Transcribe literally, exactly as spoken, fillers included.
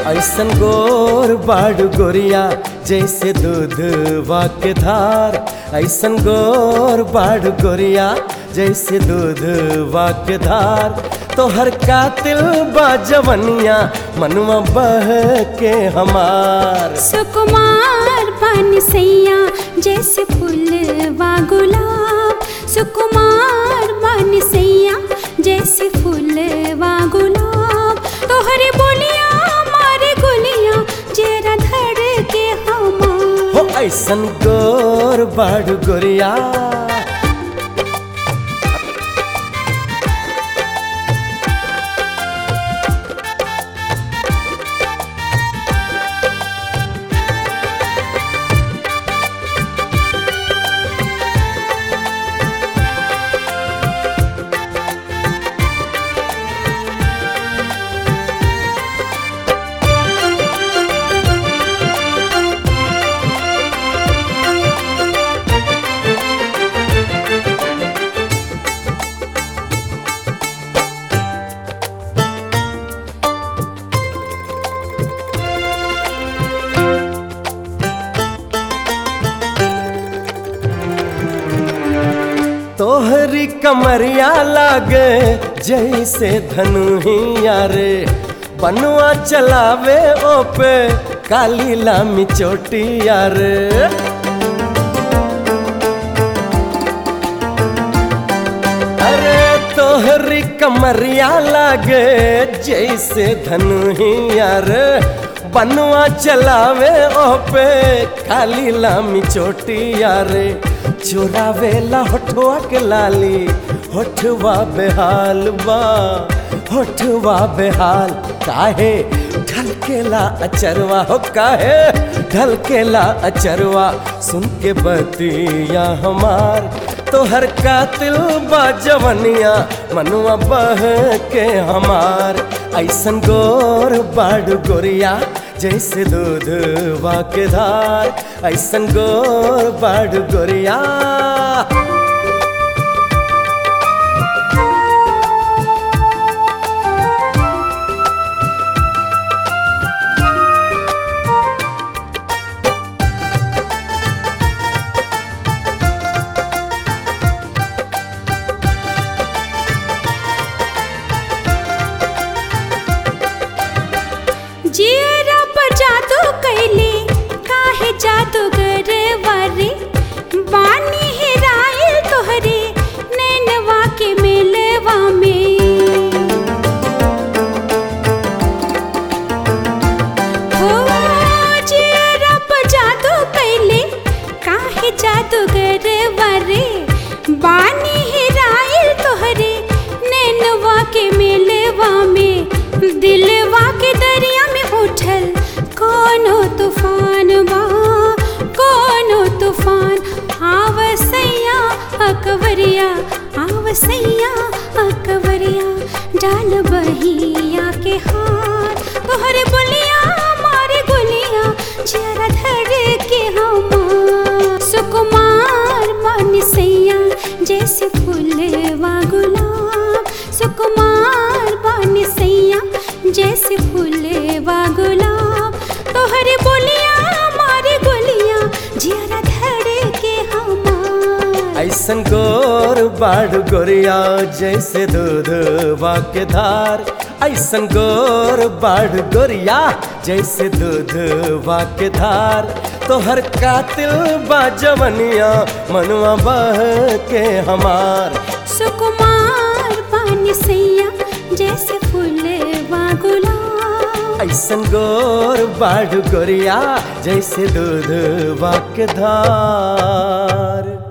ऐसन गोर बाड़ू गोरिया जैसे दूध के धार। ऐसन गोर बाड़ू गोरिया जैसे दूध के धार। तो हर कातिल बाजवनिया मनुआ बह के हमार। सुकुमार बन सैया जैसे फूलवा गुलाब। सुकुमार बन सैया जैसे फूलवा गुलाब। तोहरे बोलिया मारे गोलियां जेरा धड़ के हमार। हो ऐसन गोर बाड़ू गोरिया। तोहरी कमरिया लागे जैसे धनुहिया रे। बनुआ चलावे ओपे काली लामी चोटिया रे। अरे तोहरी कमरिया लागे जैसे धनुहिया रे। बनुआ चलावे ओपे काली लामी चोटिया रे। चोरावेला होठवा के लाली होठवा बेहाल बा। होठवा बेहाल काहे ढलकेला अचरवा। हो काहे ढलकेला अचरवा सुन के बतिया हमार। तो हर कातिल बाजवनिया मनुआ बह के हमार। ऐसन गोर बाड़ू गोरिया जैसे दूध के धार। ऐसन गोर बाड़ू गोरिया। जियरा पर जादू कैले काहे जादूगर वारे। बानी हेराइल तोहरे नैनवा के मेलवा में। हो जियरा पर जादू कैले काहे जादूगर वारे। बानी हेराइल तोहरे नैनवा के मेलवा में। दिलवा के दरिया में उठल कोनो तूफान बा। कोनो तूफान आवसैया अकवरिया। आवसैया अकवरिया डाल बहिया के हार। तोहरे बोलिया मारे गोलिया जरा धड़ के हमार। सुकुमार बन सैया जैसे फूलवा गुलाब। सुकुमार बन सैया जैसे फूलवा गुलाब। तोहरे बोलिया मारे गोलियां जियरा धड़ के हमार। ऐसन गोर बाड़ू गोरिया जैसे दूध के धार। ऐसन गोर बाड़ू गोरिया जैसे दूध के धार। तो हर कातिल बाजवनिया मनुआ बह के हमार। सुकुमार बन सैया जैसे फूलवा गुलाब। ऐसन गोर बाड़ू गोरिया जैसे दूध के धार।